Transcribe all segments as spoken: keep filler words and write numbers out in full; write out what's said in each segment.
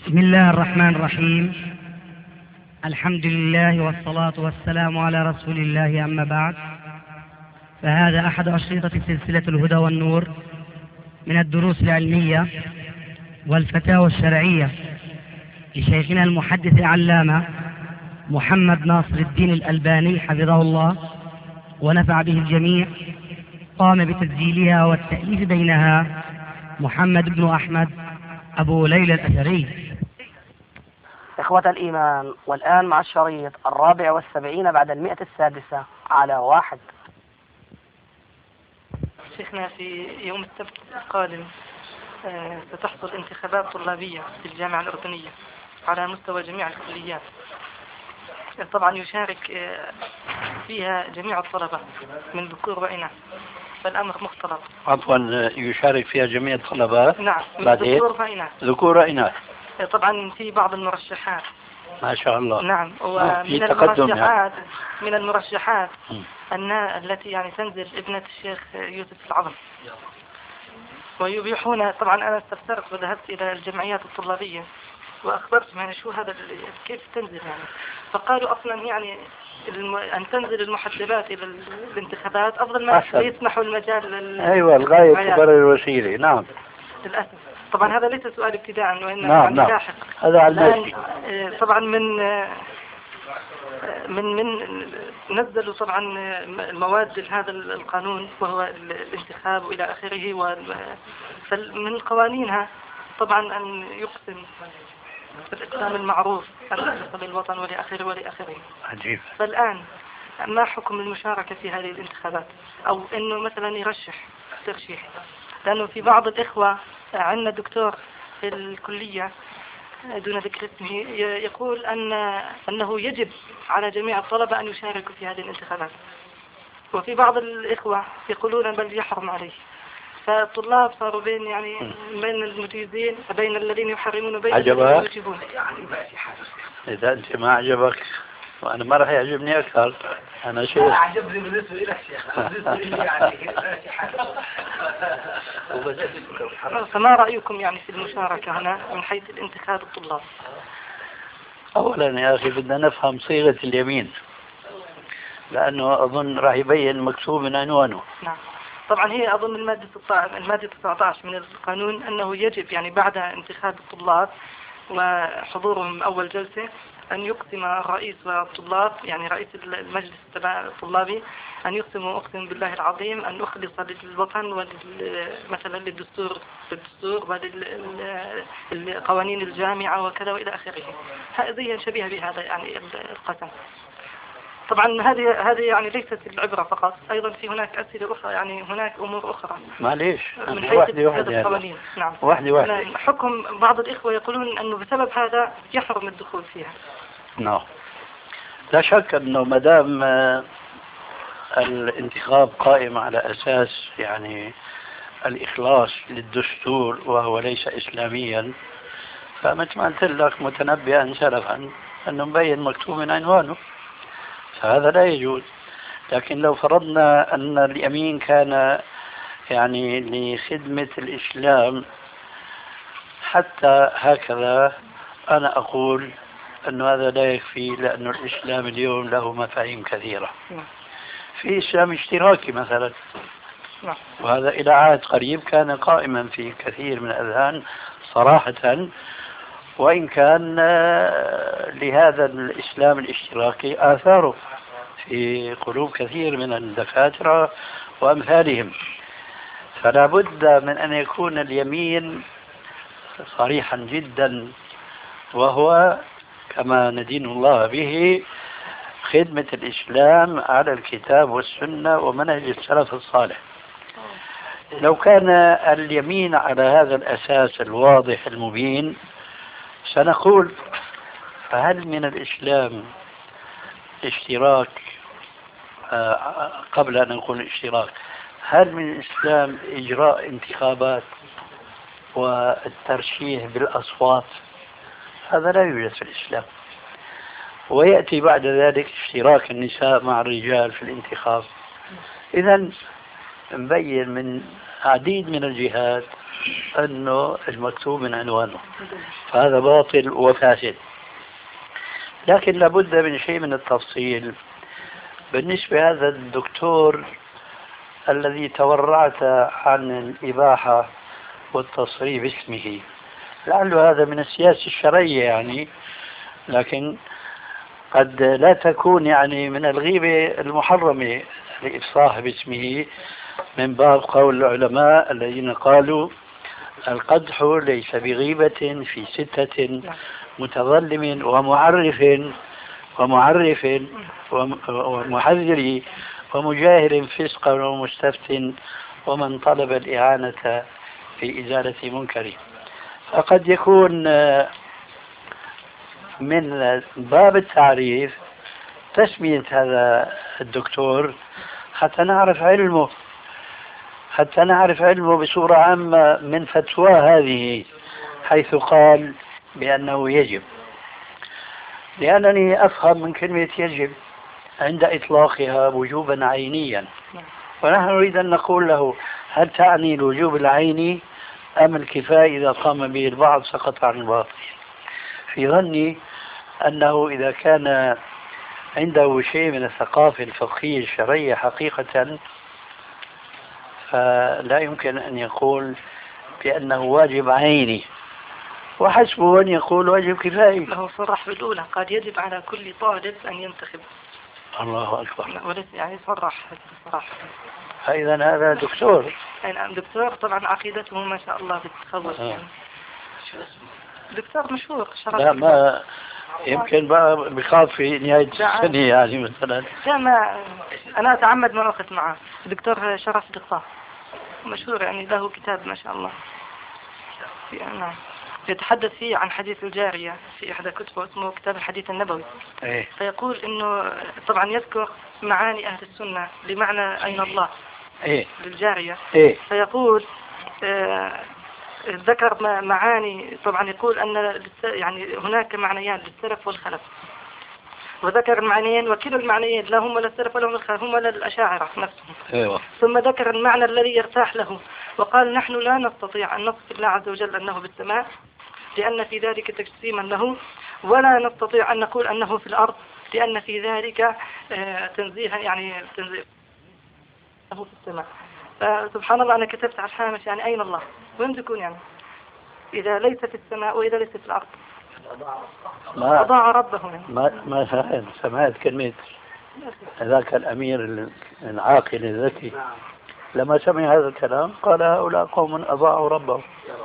بسم الله الرحمن الرحيم. الحمد لله والصلاة والسلام على رسول الله، أما بعد، فهذا أحد أشرطة سلسلة الهدى والنور من الدروس العلمية والفتاوى الشرعية لشيخنا المحدث العلامة محمد ناصر الدين الألباني حفظه الله ونفع به الجميع. قام بتسجيلها والتأليف بينها محمد بن أحمد أبو ليلى الأثري. إخوة الإيمان، والآن مع الشريط الرابع والسبعين بعد المئة السادسة على واحد. شيخنا، في يوم السبت القادم ستحصل انتخابات طلابية في الجامعة الأردنية على مستوى جميع الكليات. طبعا يشارك فيها جميع الطلبة من ذكور وإناث، فالأمر مختلط. عفوا، يشارك فيها جميع الطلبة؟ نعم، من ذكور وإناث. ذكور وإناث. طبعا في بعض المرشحات. ما شاء الله. نعم، ومن المرشحات يعني. من المرشحات أن التي يعني تنزل ابنة الشيخ يوسف العظم، ويبيحون. طبعا أنا استفسرت وذهبت إلى الجمعيات الطلابية وأخبرت يعني شو هذا كيف تنزل يعني، فقالوا أصلا يعني الم... أن تنزل المحجبات إلى الانتخابات أفضل ما يسمحوا المجال لل... أيوة، الغاية تبرر الوسيلة. نعم، للأسف. طبعا هذا ليس سؤال ابتداء وإنما نعم يعني نعم. لاحق. هذا على طبعا من من من نزلوا طبعا المواد لهذا القانون وهو الانتخاب وإلى آخره، ومن قوانينها طبعا أن يقسم بالإقسام المعروف الخاص بالوطن ولآخره ولآخره. عجيب. فالآن ما حكم المشاركة في هذه الانتخابات، أو إنه مثلا يرشح ترشيح؟ لأنه في بعض الإخوة، عندنا دكتور في الكلية دون ذكر اسمه يقول أن أنه يجب على جميع الطلبة أن يشاركوا في هذه الانتخابات، وفي بعض الإخوة يقولون بل يحرم عليه. فالطلاب صاروا بين يعني بين المجيزين، بين الذين يحرمون وبين الذين يوجبون. إذا أنت ما عجبك وأنا ما راح يعجبني أكثر. أنا شيخ. أنا عجبني بالنسبة إلى الشيخ، بالنسبة لي يعني. فما رأيكم يعني في المشاركة هنا من حيث الانتخاب الطلاب؟ أولا يا أخي بدنا نفهم صيغة اليمين، لأنه أظن راح يبين مكتوب من عنوانه. نعم. طبعا هي أظن المادة المادة تسعة عشر من القانون أنه يجب يعني بعد انتخاب الطلاب وحضورهم أول جلسة أن يقسم الرئيس والطلاب، يعني رئيس المجلس الطلابي، أن يقسم أقسم بالله العظيم أن أخلص للوطن ومثلا للدستور للدستور ولقوانين الجامعة وكذا وإلى آخره. هذه شبيهة بهذا يعني القسم. طبعا هذه هذه يعني ليست العبرة فقط، أيضا في هناك أسئلة أخرى، يعني هناك أمور أخرى. معليش، من حيث واحدة واحدة القوانين. نعم. واحدة واحدة. حكم بعض الإخوة يقولون أنه بسبب هذا يحرم الدخول فيها. نعم، لا شك أنه مدام الانتخاب قائم على أساس يعني الإخلاص للدستور وهو ليس إسلاميا، فمثل ما قلت لك متنبئا سلفا أنه مبين مكتوب من عنوانه، فهذا لا يجوز. لكن لو فرضنا أن اليمين كان يعني لخدمة الإسلام حتى هكذا، أنا أقول أن هذا لا يكفي، لأن الإسلام اليوم له مفاهيم كثيرة. في إسلام اشتراكي مثلا، وهذا إلى عهد قريب كان قائما في كثير من الأذهان صراحة، وإن كان لهذا الإسلام الاشتراكي آثاره في قلوب كثير من الدكاترة وأمثالهم. فلا بد من أن يكون اليمين صريحا جدا، وهو كما ندين الله به خدمة الإسلام على الكتاب والسنة ومنهج السلف الصالح. لو كان اليمين على هذا الأساس الواضح المبين سنقول فهل من الإسلام اشتراك؟ آه قبل أن نقول اشتراك، هل من الإسلام إجراء انتخابات والترشيح بالأصوات؟ هذا لا يوجد في الإسلام. ويأتي بعد ذلك اشتراك النساء مع الرجال في الانتخاب. إذن نبين من عديد من الجهات أنه المكتوب من عنوانه، فهذا باطل وفاسد. لكن لابد من شيء من التفصيل بالنسبة هذا الدكتور الذي تورعت عن الإباحة والتصريف باسمه، لعل هذا من السياسة الشرعية يعني، لكن قد لا تكون يعني من الغيبة المحرمة الإفصاح باسمه، من باب قول العلماء الذين قالوا القدح ليس بغيبة في ستة متظلم ومعرف ومعرف ومحذر ومجاهر فسقا ومستفت ومن طلب الإعانة في إزالة منكره. فقد يكون من باب التعريف تسمية هذا الدكتور حتى نعرف علمه حتى نعرف علمه بصورة عامة من فتوى هذه، حيث قال بأنه يجب. لأنني أفهم من كلمة يجب عند إطلاقها وجوبا عينيا، ونحن نريد أن نقول له هل تعني الوجوب العيني أم الكفاية إذا قام به البعض سقط عن الباقي؟ في ظني أنه إذا كان عنده شيء من الثقافة الفقهية الشرعية حقيقة فلا يمكن أن يقول بأنه واجب عيني، وحسبه أن يقول واجب كفائي. له صرح بالأولى قد يجب على كل طالب أن ينتخب. الله أكبر. وليس يعني صرح صراحة. فإذا هذا دكتور. أي نعم دكتور، طبعا عقيدته ما شاء الله بتتخوف يعني. دكتور مشهور شرف. لا ما يمكن بقى بخاف في نهاية السنة يعني مثلا. لا ما أنا أتعمد ما أخذ معه. دكتور شرف دقة مشهور يعني، له كتاب ما شاء الله. نعم. يتحدث فيه عن حديث الجارية في إحدى كتبه اسمه كتاب الحديث النبوي. إيه؟ فيقول إنه طبعا يذكر معاني أهل السنة لمعنى أين الله إيه؟ للجارية. إيه؟ فيقول آه ذكر معاني، طبعا يقول أن يعني هناك معنيان للسلف والخلف، وذكر المعنيين وكلا المعنيين لا هم للسلف ولا هم للخلف، هم للأشاعرة نفسهم. أيوة. ثم ذكر المعنى الذي يرتاح له وقال نحن لا نستطيع أن نصف الله عز وجل أنه بالسماء لأن في ذلك تجسيما له، ولا نستطيع أن نقول أنه في الأرض لأن في ذلك تنزيها يعني تنزيه أنه في السماء. فسبحان الله أنا كتبت على الحامش يعني أين الله؟ وين تكون يعني إذا ليس في السماء وإذا ليس في الأرض؟ ما أضاع ربه يعني. ما ما سمعت كلمة ذاك الأمير العاقل الذكي لما سمع هذا الكلام قال هؤلاء قوم أضاعوا ربهم.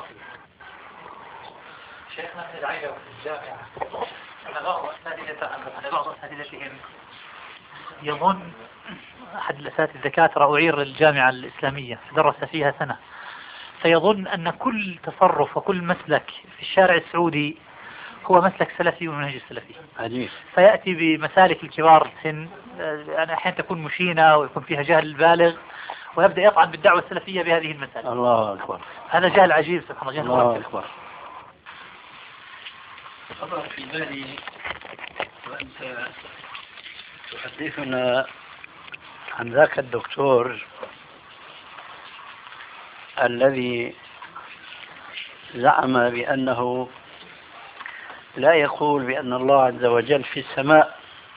شيخنا في العيلة وفي الجامعة أن بعض أساتذتهم يظن، أحد الأساتذة الدكاترة أعير الجامعة الإسلامية درس فيها سنة، فيظن أن كل تصرف وكل مسلك في الشارع السعودي هو مسلك سلفي ومنهج السلفي. عجيب. فيأتي بمسالك الكبار السن يعني أحيانا تكون مشينة ويكون فيها جهل بالغ، ويبدأ يطعن بالدعوة السلفية بهذه المسائل. الله أكبر. هذا جهل عجيب سبحان الله. الله أكبر. خطر في بالي وأنت تحدثنا عن ذاك الدكتور الذي زعم بأنه لا يقول بأن الله عز وجل في السماء،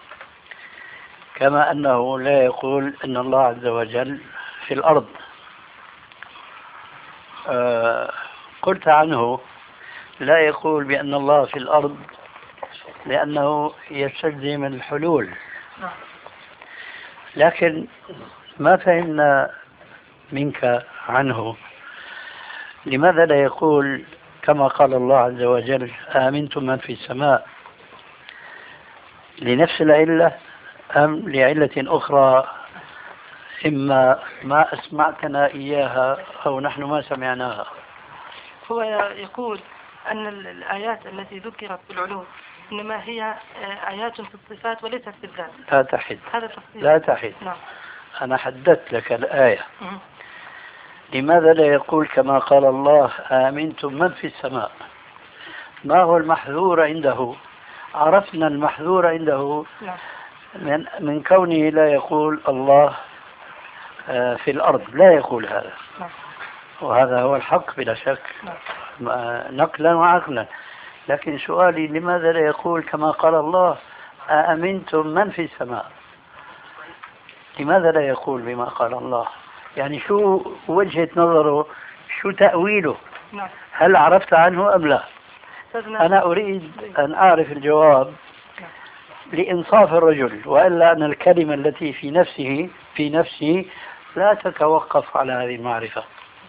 كما أنه لا يقول أن الله عز وجل في الأرض. آه قلت عنه لا يقول بأن الله في الأرض لأنه يستلزم الحلول، لكن ما فهمنا منك عنه لماذا لا يقول كما قال الله عز وجل آمنتم من في السماء، لنفس العلة أم لعلة أخرى إما ما أسمعتنا إياها أو نحن ما سمعناها؟ هو يقول أن الآيات التي ذكرت في العلوم إنما هي آيات في الصفات وليست في الذات. لا تحد. هذا تفصيل. لا تحد. نعم. أنا حددت لك الآية. م- لماذا لا يقول كما قال الله آمنتم من في السماء؟ ما هو المحذور عنده؟ عرفنا المحذور عنده نعم. من, من كونه لا يقول الله في الأرض، لا يقول هذا. نعم. وهذا هو الحق بلا شك نقلا وعقلا. لكن سؤالي لماذا لا يقول كما قال الله أأمنتم من في السماء؟ لماذا لا يقول بما قال الله؟ يعني شو وجهة نظره، شو تأويله؟ هل عرفت عنه أم لا؟ أنا أريد أن أعرف الجواب لإنصاف الرجل، وإلا أن الكلمة التي في نفسه في نفسه لا تتوقف على هذه المعرفة.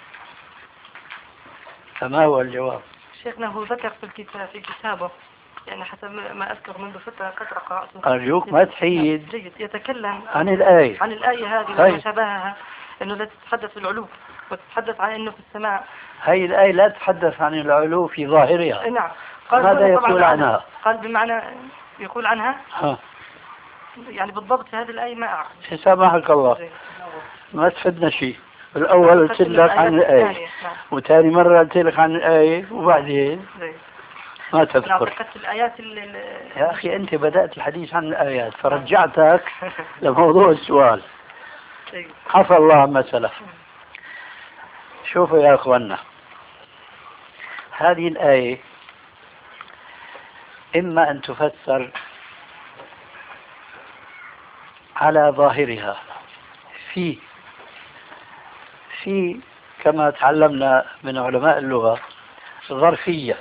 فما هو الجواب؟ شيخنا هو ذكر في الكتاب في كتابه، يعني حسب ما أذكر منذ فترة قد قرأته. أرجوك ما تحيد. جيد. يتكلم عن الآية عن الآية هذه هاي. وما شابهها، أنه لا تتحدث في العلو وتتحدث عن أنه في السماء. هاي الآية لا تتحدث عن العلو في ظاهرها. نعم. ماذا يقول عنها؟ قال بمعنى يقول عنها ها. يعني بالضبط في هذه الآية ما أعرف. سامحك الله، ما تفدنا شيء. الأول قلت لك عن الآية، وثاني مرة قلت لك عن الآية، وبعدين ما تذكر. الآيات يا أخي أنت بدأت الحديث عن الآيات فرجعتك لموضوع السؤال. عفى الله عما سلف. شوفوا يا أخوانا، هذه الآية إما أن تفسر على ظاهرها في في كما تعلمنا من علماء اللغة ظرفية،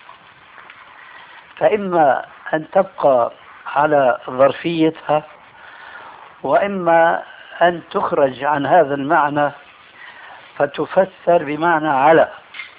فإما أن تبقى على ظرفيتها، وإما أن تخرج عن هذا المعنى فتفسر بمعنى على.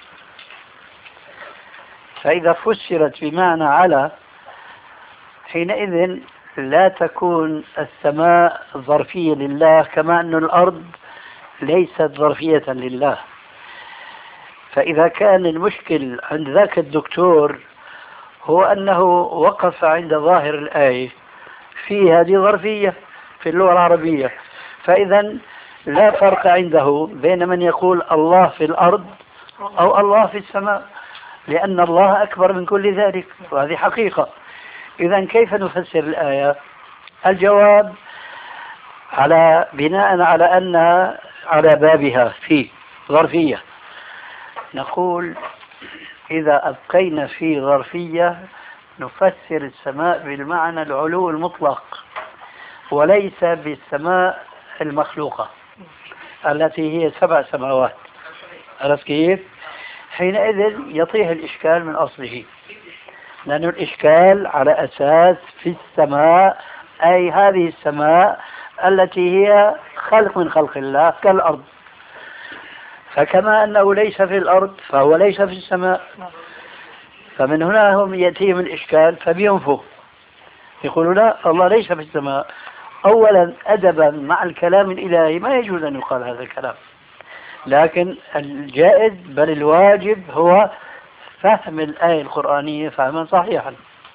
فإذا فسرت بمعنى على حينئذ لا تكون السماء ظرفية لله، كما أن الأرض ليست ظرفية لله. فإذا كان المشكل عند ذاك الدكتور هو أنه وقف عند ظاهر الآية في هذه ظرفية في اللغة العربية، فإذا لا فرق عنده بين من يقول الله في الأرض أو الله في السماء، لأن الله أكبر من كل ذلك، وهذه حقيقة. إذا كيف نفسر الآية؟ الجواب على بناء على أنها على بابها في ظرفية، نقول إذا أبقينا في ظرفية نفسر السماء بالمعنى العلو المطلق، وليس بالسماء المخلوقة التي هي سبع سماوات. عرفت كيف؟ حينئذ يطيح الإشكال من أصله، لأن الإشكال على أساس في السماء، أي هذه السماء التي هي خلق من خلق الله كالأرض، فكما أنه ليس في الأرض فهو ليس في السماء. فمن هنا هم يأتيهم الإشكال فبينفوا يقولون لا، الله ليس في السماء. أولا أدبا مع الكلام الإلهي ما يجوز أن يقال هذا الكلام، لكن الجائز بل الواجب هو فهم الآية القرآنية فهما صحيحا.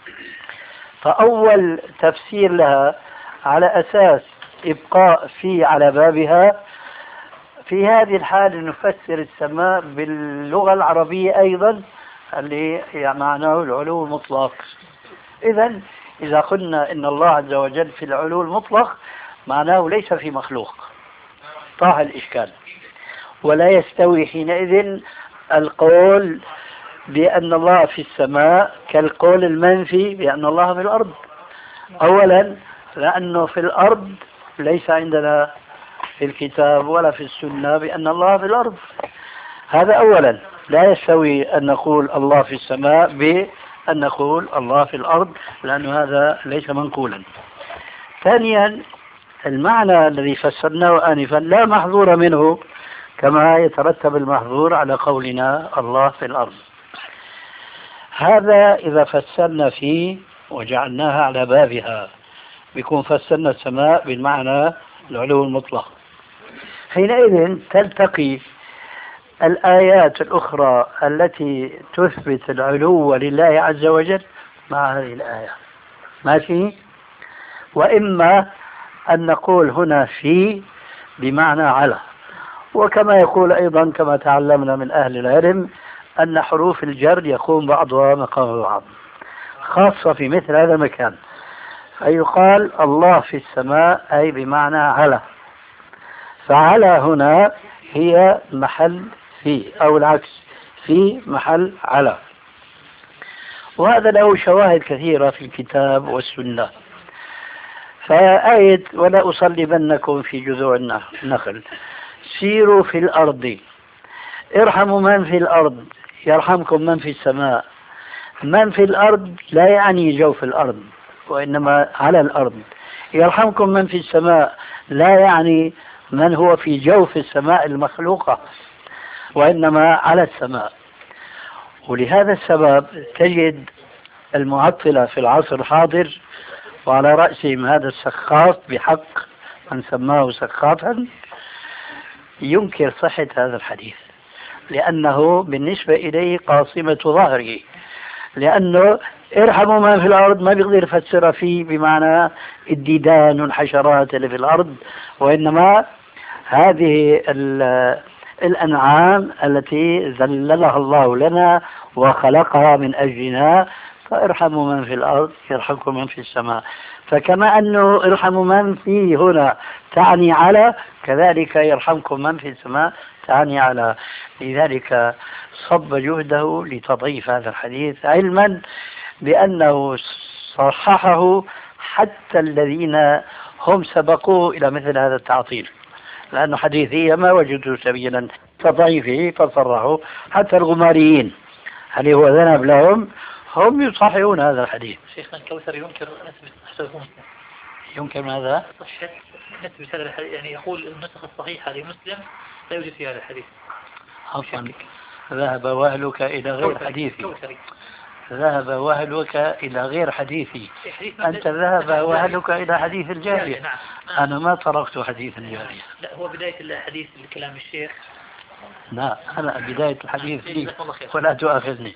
فأول تفسير لها على أساس إبقاء في على بابها، في هذه الحالة نفسر السماء باللغة العربية أيضا اللي يعني معناه العلو المطلق. إذن إذا قلنا إن الله عز وجل في العلو المطلق معناه ليس في مخلوق، طاح الإشكال. ولا يستوي حينئذ القول بأن الله في السماء كالقول المنفي بأن الله في الأرض. أولا لأنه في الأرض ليس عندنا في الكتاب ولا في السنة بأن الله في الأرض، هذا أولا. لا يستوي أن نقول الله في السماء بأن نقول الله في الأرض، لأن هذا ليس منقولا. ثانيا المعنى الذي فسرناه آنفا لا محظور منه، كما يترتب المحظور على قولنا الله في الأرض. هذا إذا فسرنا فيه وجعلناها على بابها بيكون فسرنا السماء بالمعنى العلو المطلق. حينئذ تلتقي الآيات الأخرى التي تثبت العلو لله عز وجل مع هذه الآية، ماشي؟ وإما أن نقول هنا في بمعنى على، وكما يقول أيضا كما تعلمنا من أهل العلم أن حروف الجر يقوم بعضها مقام بعض، خاصة في مثل هذا المكان. فيقال الله في السماء أي بمعنى على، فعلى هنا هي محل في أو العكس في محل على. وهذا له شواهد كثيرة في الكتاب والسنة. فآية ولا أصلبنكم في جذوع النخل سيروا في الأرض ارحموا من في الأرض يرحمكم من في السماء. من في الأرض لا يعني جوف الأرض وإنما على الأرض. يرحمكم من في السماء لا يعني من هو في جوف السماء المخلوقة وإنما على السماء. ولهذا السبب تجد المعطلة في العصر الحاضر وعلى رأسهم هذا السخاف بحق من سماه سخافا ينكر صحة هذا الحديث، لأنه بالنسبة إليه قاصمة ظهره، لأنه ارحموا من في الأرض ما بيقدر يفسر فيه بمعنى الديدان والحشرات اللي في الأرض، وإنما هذه الأنعام التي ذللها الله لنا وخلقها من أجلنا. فارحموا من في الأرض يرحمكم من في السماء. فكما أنه ارحموا من فيه هنا تعني على، كذلك يرحمكم من في السماء تعني على. لذلك صب جهده لتضعيف هذا الحديث، علما بأنه صححه حتى الذين هم سبقوه إلى مثل هذا التعطيل، لأنه حديثية ما وجدوا سبيلا تضعيفه فصرحوا. حتى الغماريين هل هو ذنب لهم؟ هم يصححون هذا الحديث. شيخنا الكوثر ينكر نسبة حسنه مسلم. يمكن ماذا؟ صحة نسبة هذا الحديث، يعني يقول النسخ الصحيحة لمسلم لا يوجد في هذا الحديث. عفوا ذهب وهلك إلى غير حديثي. ذهب وهلك إلى غير حديثي. أنت ذهب وهلك إلى حديث الجارية. نعم. أنا ما تركت حديث الجارية. لا هو بداية الحديث لكلام الشيخ. لا أنا بداية الحديث لي ولا تؤاخذني.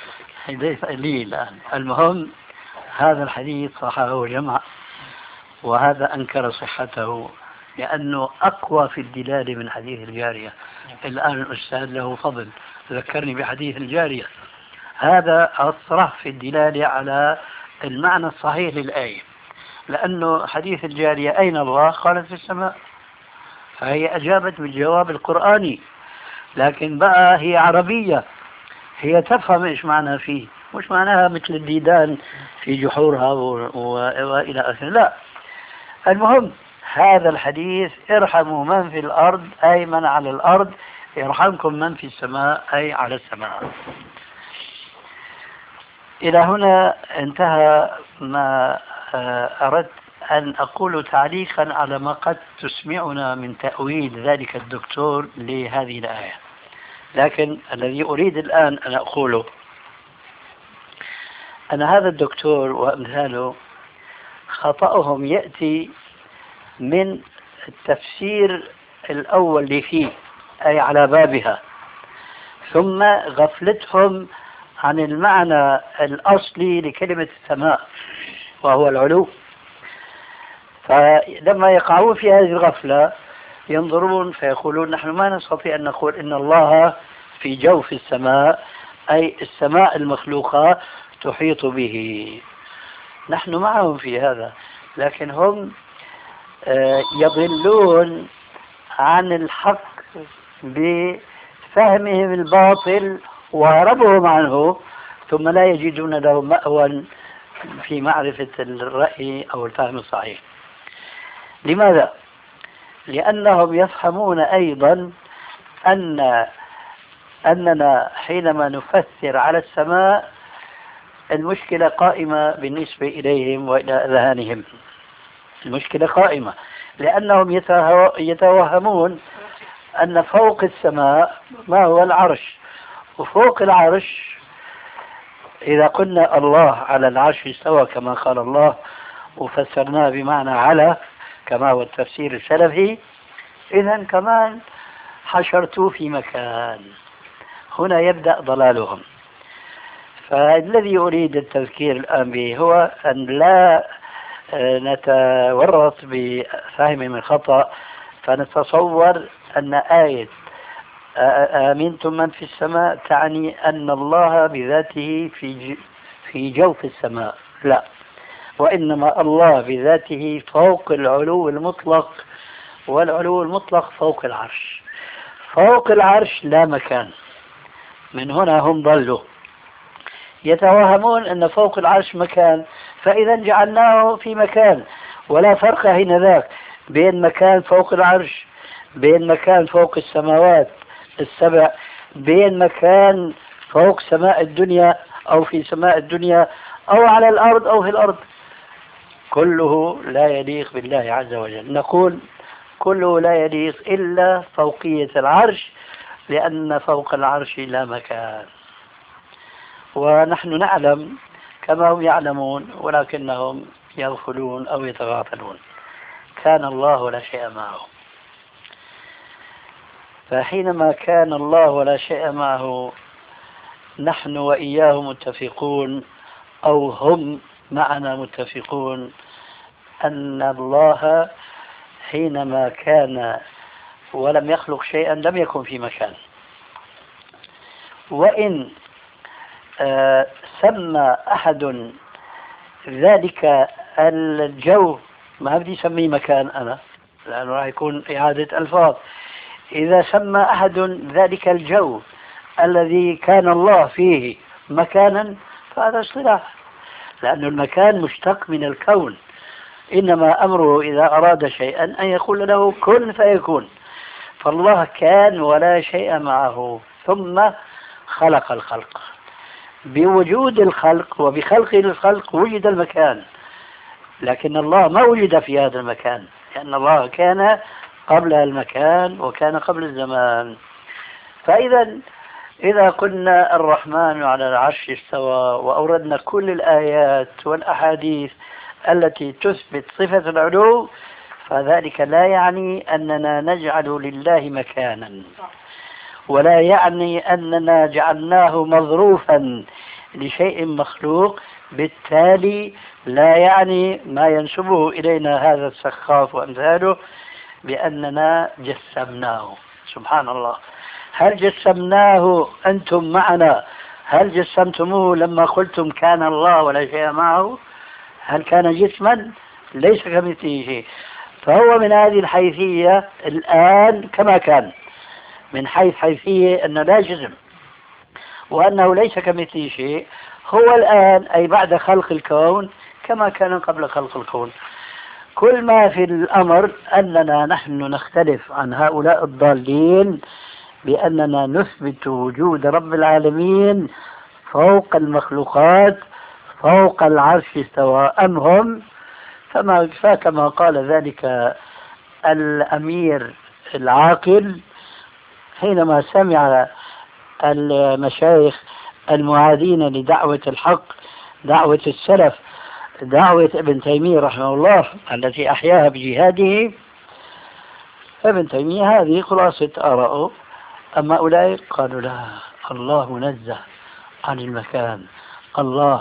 لي الآن. المهم هذا الحديث صححه جمع، وهذا أنكر صحته لأنه أقوى في الدلالة من حديث الجارية. الآن الأستاذ له فضل ذكرني بحديث الجارية، هذا أصرح في الدلالة على المعنى الصحيح للآية، لأنه حديث الجارية أين الله؟ قالت في السماء، فهي أجابت بالجواب القرآني، لكن بقى هي عربية، هي تفهم إيش معنى فيه، مش معناها مثل الديدان في جحورها وإلى آخره. لا، المهم هذا الحديث ارحموا من في الأرض أي من على الأرض يرحمكم من في السماء أي على السماء. إلى هنا انتهى ما أردت أن أقول تعليقا على ما قد تسمعنا من تأويل ذلك الدكتور لهذه الآية. لكن الذي أريد الآن أن أقوله أن هذا الدكتور وأمثاله خطأهم يأتي من التفسير الأول اللي فيه أي على بابها، ثم غفلتهم عن المعنى الأصلي لكلمة السماء وهو العلو. فلما يقعون في هذه الغفلة ينظرون فيقولون نحن ما نستطيع أن نقول إن الله في جوف السماء أي السماء المخلوقة تحيط به. نحن معهم في هذا، لكن هم يضلون عن الحق بفهمهم الباطل وهربهم عنه، ثم لا يجدون له مأوى في معرفة الرأي أو الفهم الصحيح. لماذا؟ لأنهم يفهمون أيضا أن أننا حينما نفسر على السماء المشكلة قائمة بالنسبة إليهم وإلى أذهانهم. المشكلة قائمة لأنهم يتوهمون أن فوق السماء ما هو العرش، وفوق العرش إذا قلنا الله على العرش استوى كما قال الله وفسرناه بمعنى على كما هو التفسير السلفي، إذن كمان حشرتوا في مكان. هنا يبدأ ضلالهم. فالذي أريد التذكير الآن به هو أن لا نتورط بفهم من خطأ فنتصور أن آية آمنتم من في السماء تعني أن الله بذاته في في جوف السماء. لا، وإنما الله بذاته فوق العلو المطلق، والعلو المطلق فوق العرش. فوق العرش لا مكان. من هنا هم ضلوا يتوهمون أن فوق العرش مكان، فإذا جعلناه في مكان، ولا فرق هنا ذاك بين مكان فوق العرش، بين مكان فوق السماوات السبع، بين مكان فوق سماء الدنيا أو في سماء الدنيا أو على الأرض أو في الأرض. كله لا يليق بالله عز وجل. نقول كله لا يليق إلا فوقية العرش، لأن فوق العرش لا مكان. ونحن نعلم كما هم يعلمون ولكنهم يغفلون أو يتغافلون. كان الله ولا شيء معه. فحينما كان الله ولا شيء معه نحن وإياه متفقون، أو هم معنا متفقون، أن الله حينما كان ولم يخلق شيئا لم يكن في مكان. وإن آه سمى أحد ذلك الجو، ما بدي أسميه مكان أنا لأنه راح يكون إعادة ألفاظ، إذا سمى أحد ذلك الجو الذي كان الله فيه مكانا فهذا اصطلاح، لأن المكان مشتق من الكون. إنما أمره إذا أراد شيئا أن يقول له كن فيكون. فالله كان ولا شيء معه ثم خلق الخلق. بوجود الخلق وبخلق الخلق وجد المكان، لكن الله ما وجد في هذا المكان، لأن الله كان قبل المكان وكان قبل الزمان. فإذا إذا قلنا الرحمن على العرش استوى وأوردنا كل الآيات والأحاديث التي تثبت صفة العلو، فذلك لا يعني أننا نجعل لله مكانا، ولا يعني أننا جعلناه مظروفا لشيء مخلوق. بالتالي لا يعني ما ينسبه إلينا هذا السخاف وأمثاله بأننا جسمناه. سبحان الله. هل جسمناه أنتم معنا؟ هل جسمتموه لما قلتم كان الله ولا شيء معه؟ هل كان جسما؟ ليس كمثله شيء. فهو من هذه الحيثية الآن كما كان، من حيث حيثية أنه لا جسم وأنه ليس كمثله شيء. هو الآن أي بعد خلق الكون كما كان قبل خلق الكون. كل ما في الأمر أننا نحن نختلف عن هؤلاء الضالين بأننا نثبت وجود رب العالمين فوق المخلوقات فوق العرش استوى. أم هم فما فكما قال ذلك الأمير العاقل حينما سمع المشايخ المعادين لدعوة الحق، دعوة السلف، دعوة ابن تيمية رحمه الله التي أحياها بجهاده. ابن تيمية هذه خلاصة آراءه. أما أولئك قالوا لا، الله منزه عن المكان، الله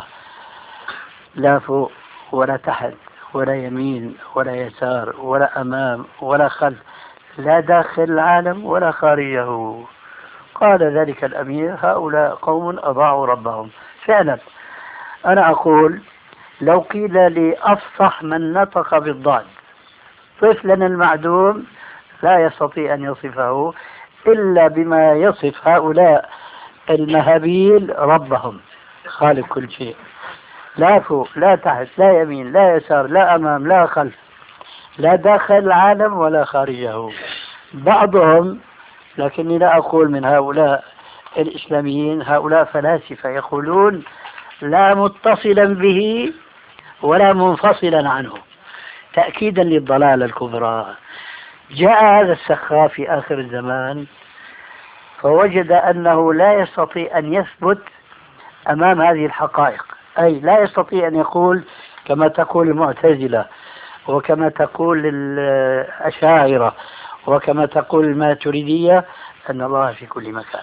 لا فوق ولا تحت ولا يمين ولا يسار ولا أمام ولا خلف، لا داخل العالم ولا خارجه. قال ذلك الأمير هؤلاء قوم أضاعوا ربهم. فعلا أنا أقول لو قيل لي أفصح من نطق بالضاد صف لنا المعدوم لا يستطيع أن يصفه إلا بما يصف هؤلاء المهابيل ربهم، خالق كل شيء، لا فوق لا تحت لا يمين لا يسار لا أمام لا خلف، لا داخل العالم ولا خارجه. بعضهم، لكني لا أقول من هؤلاء الإسلاميين، هؤلاء فلاسفة يقولون لا متصلا به ولا منفصلا عنه، تأكيدا للضلالة الكبرى. جاء هذا السخاف في آخر الزمان فوجد أنه لا يستطيع أن يثبت أمام هذه الحقائق، أي لا يستطيع أن يقول كما تقول المعتزلة وكما تقول الأشاعرة وكما تقول الماتريدية أن الله في كل مكان.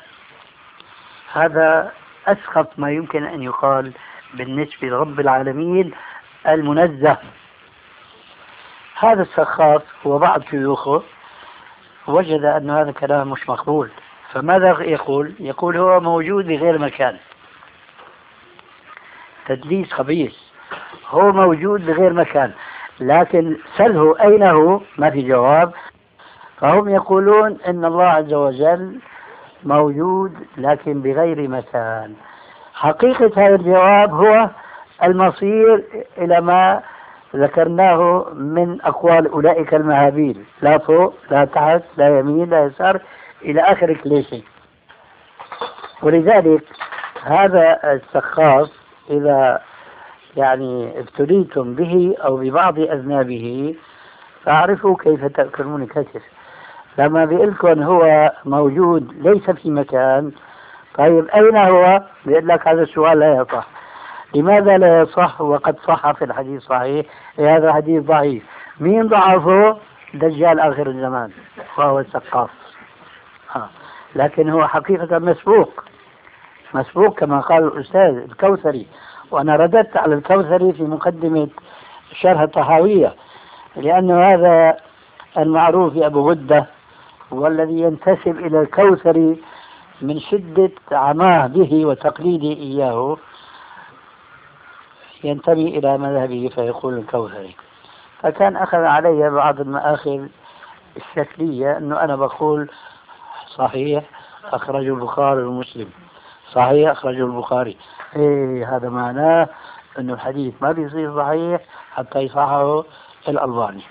هذا أسخف ما يمكن أن يقال بالنسبة لرب العالمين المنزه. هذا السخاف وبعض شيوخه وجد أن هذا الكلام مش مقبول، فماذا يقول؟ يقول هو موجود بغير مكان. تدليس خبيث. هو موجود بغير مكان، لكن سله أين هو؟ ما في جواب. فهم يقولون إن الله عز وجل موجود لكن بغير مكان. حقيقة هذا الجواب هو المصير إلى ما ذكرناه من أقوال أولئك المهابيل، لا فوق لا تحت لا يمين لا يسار إلى آخر كليشيه. ولذلك هذا السخاف إذا يعني ابتليتم به أو ببعض أذنابه فاعرفوا كيف تأكلون كتف. لما بيقولكم هو موجود ليس في مكان، طيب أين هو؟ بيقول لك هذا السؤال لا يصح. لماذا لا يصح وقد صح في الحديث صحيح؟ هذا حديث ضعيف. مين ضعفه؟ دجال آخر الزمان وهو السقاف. آه. لكن هو حقيقة مسبوق مسبوق كما قال الأستاذ الكوثري، وأنا رددت على الكوثري في مقدمة شرح الطحاوية، لأن هذا المعروف أبو غدة والذي ينتسب إلى الكوثري من شدة عماه به وتقليده إياه ينتمي إلى مذهبه فيقول الكوثري. فكان أخذ علي بعض المآخذ الشكلية أنه أنا بقول صحيح أخرج البخاري ومسلم، صحيح أخرج البخاري، إيه هذا معناه أنه الحديث ما بيصير صحيح حتى يصححه الألباني.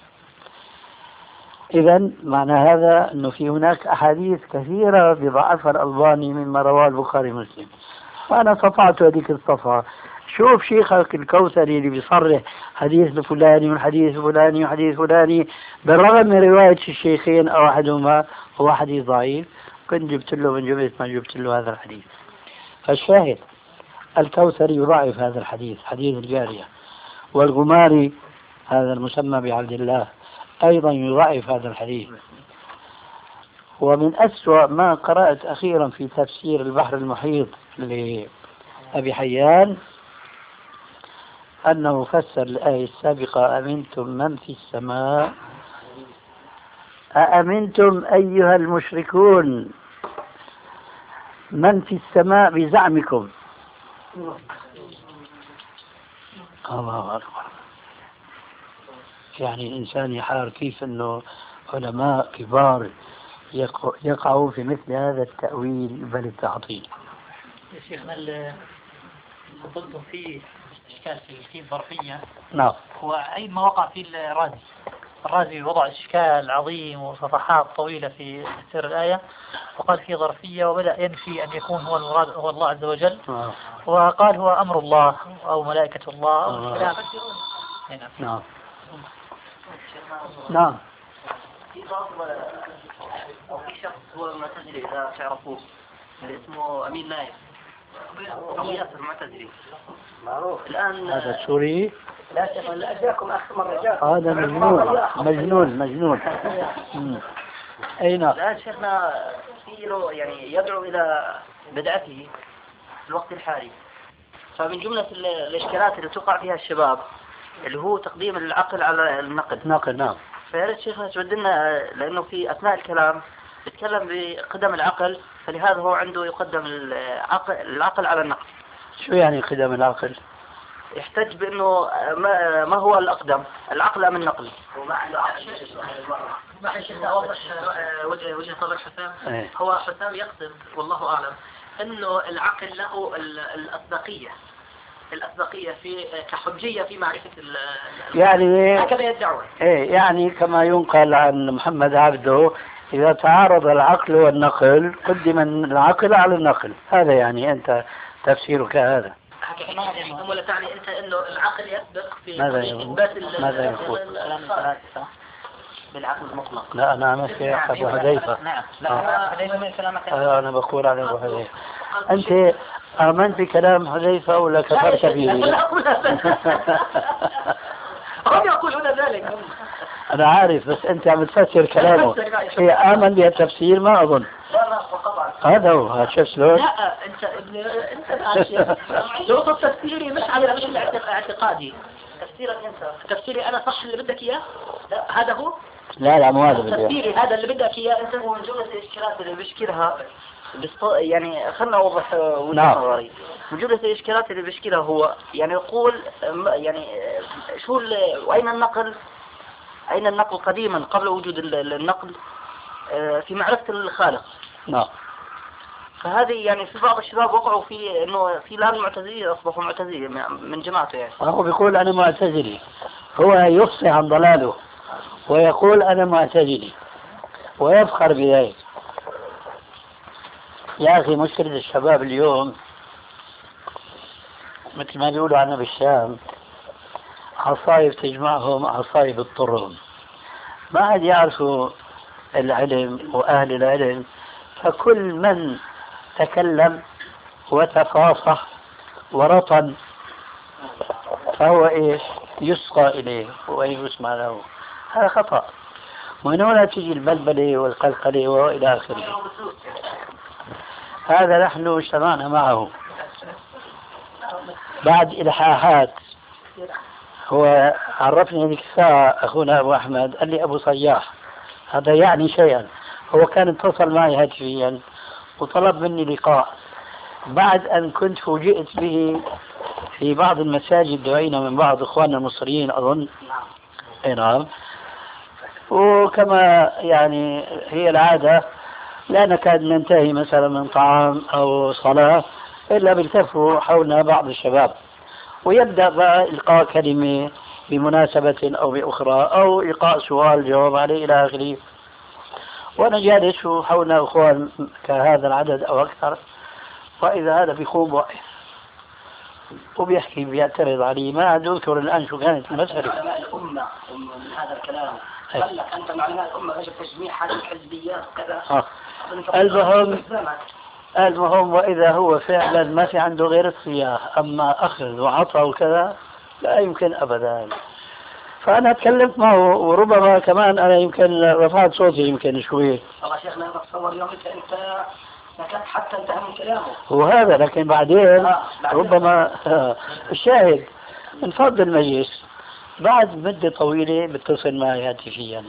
إذن معنى هذا أنه في هناك أحاديث كثيرة بضعفها الألباني مما رواه البخاري ومسلم. وأنا صفعت هذيك الصفحة. شوف شيخك الكوثري اللي بيصرح حديث الفلاني والحديث الفلاني والحديث الفلاني بالرغم من رواية الشيخين أو أحدهما هو حديث ضعيف، كنت جبت له من جملة ما جبت له هذا الحديث. فالشاهد الكوثري يضعف هذا الحديث، حديث الجارية، والغماري هذا المسمى بعبد الله أيضا يضعف هذا الحديث. ومن أسوأ ما قرأت أخيرا في تفسير البحر المحيط لأبي حيان أنه فسر الآية السابقة أمنتم من في السماء أأمنتم أيها المشركون من في السماء بزعمكم. الله أكبر. يعني الإنسان يحار كيف أنه علماء كبار يقعوا في مثل هذا التأويل بل التعطيل. يا شيخنا اللي قلتم فيه إشكال في الظرفية، نعم، هو أي ما وقع في الرازي. الرازي وضع إشكال عظيم وصفحات طويلة في تفسير الآية، وقال في ظرفية وبدأ ينفي أن يكون هو المراد هو الله عز وجل، نعم. وقال هو أمر الله أو ملائكة الله أو نعم. نعم نعم. في بعض أو في شخص هو معتزلي إذا تعرفوه اللي اسمه أمين نايف أو ياسر معتزلي معروف الآن. هذا السوري؟ لا شيخ لا أجاكم آخر مرة جاكم. هذا مجنون مجنون مجنون. أي نعم. الآن شيخنا في له يعني يدعو إلى بدعته في الوقت الحالي. فمن جملة الإشكالات اللي تقع فيها الشباب اللي هو تقديم العقل على النقل. نقل نعم. فيا ريت شيخنا تود لنا، لأنه في أثناء الكلام يتكلم بقدم العقل، فلهذا هو عنده يقدم العقل, العقل على النقل. شو يعني قدم العقل؟ يحتج بأنه ما, ما هو الأقدم العقل أم النقل. وما عنده عقل. ما حيشيخنا أوضح وجه وجه نظر حسام. ايه. هو حسام يقصد والله أعلم أنه العقل له الأسبقية الأسبقية في كحجية في معرفة يعني هكذا يدعون. ايه يعني كما ينقل عن محمد عبده إذا تعارض العقل والنقل قدم العقل على النقل. هذا يعني أنت تفسيرك هذا. ولا تعني أنت أنه العقل يسبق في ماذا يقول؟ ماذا يقول؟ بالعقل المطلق. لا أنا أمشي أبو حذيفة. نعم. لا حذيفة من كلامك. أنا بقول على أبو حذيفة. أنت آمنت بكلام حذيفة ولا كفرت به؟ هم يقولون ذلك. أنا عارف بس أنت عم تفسر كلامه. هي آمن بالتفسير ما أظن. هذا هو هذا شلون؟ لا أنت أنت شروط التفسيري مش على غير الاعتقادي. تفسيرك أنت تفسيري أنا صح اللي بدك إياه؟ لا هذا هو. لا لا مو هذا بدي. تفسيري هذا اللي بدك إياه أنت. هو من جملة الإشكالات اللي بيشكلها يعني خلنا أوضح وجهة نظري. من جملة الإشكالات اللي بيشكلها هو يعني يقول يعني شو وأين النقل أين النقل قديما قبل وجود النقل في معرفة الخالق. نعم. فهذه يعني في بعض الشباب وقعوا في انه في الان المعتزلين اصبحوا معتزلية من جماعته يعني. هو بيقول انا معتزلي، هو يفصح عن ضلاله ويقول انا معتزلي ويفخر بذلك. يا اخي مشكلة الشباب اليوم مثل ما بيقولوا عنا بالشام عصايب تجمعهم عصايب تضرهم، ما عاد يعرفوا العلم وأهل العلم، فكل من تكلم وتفاصح ورطن فهو إيش يسقى إليه ويسمع له. هذا خطأ، ومن هنا تجي البلبلة والقلقلة وإلى آخره. هذا نحن اجتمعنا معه بعد إلحاحات. هو عرفني هذيك الساعة أخونا أبو أحمد قال لي أبو صياح، هذا يعني شيئا. هو كان اتصل معي هاتفيا وطلب مني لقاء بعد أن كنت فوجئت به في بعض المساجد دعينا من بعض إخواننا المصريين أظن. نعم. وكما يعني هي العادة لا نكاد ننتهي مثلا من طعام أو صلاة إلا بيلتفوا حولنا بعض الشباب ويبدأ بقى إلقاء كلمة بمناسبة أو بأخرى أو إلقاء سؤال جواب عليه إلى آخره. وأنا جالس حولنا أخوان كهذا العدد أو أكثر، وإذا هذا بيخوض واقف وبيحكي بيعترض علي. ما عاد أذكر الآن شو كانت المسألة. الأمة من هذا الكلام قال لك أنت مع الأمة غير تجميع هذه الحزبيات وكذا. آه. المهم المهم وإذا هو فعلا ما في عنده غير الصياح، أما أخذ وعطى وكذا لا يمكن أبدا. فأنا تكلمت معه وربما كمان أنا يمكن رفعت صوتي يمكن شوي. والله شيخنا أنا بتصور يوم أنت أنت لكن حتى انتهى من كلامه وهذا، لكن بعدين آه. ربما آه. الشاهد من فضل المجلس بعد مدة طويلة بتصل معي هاتفيا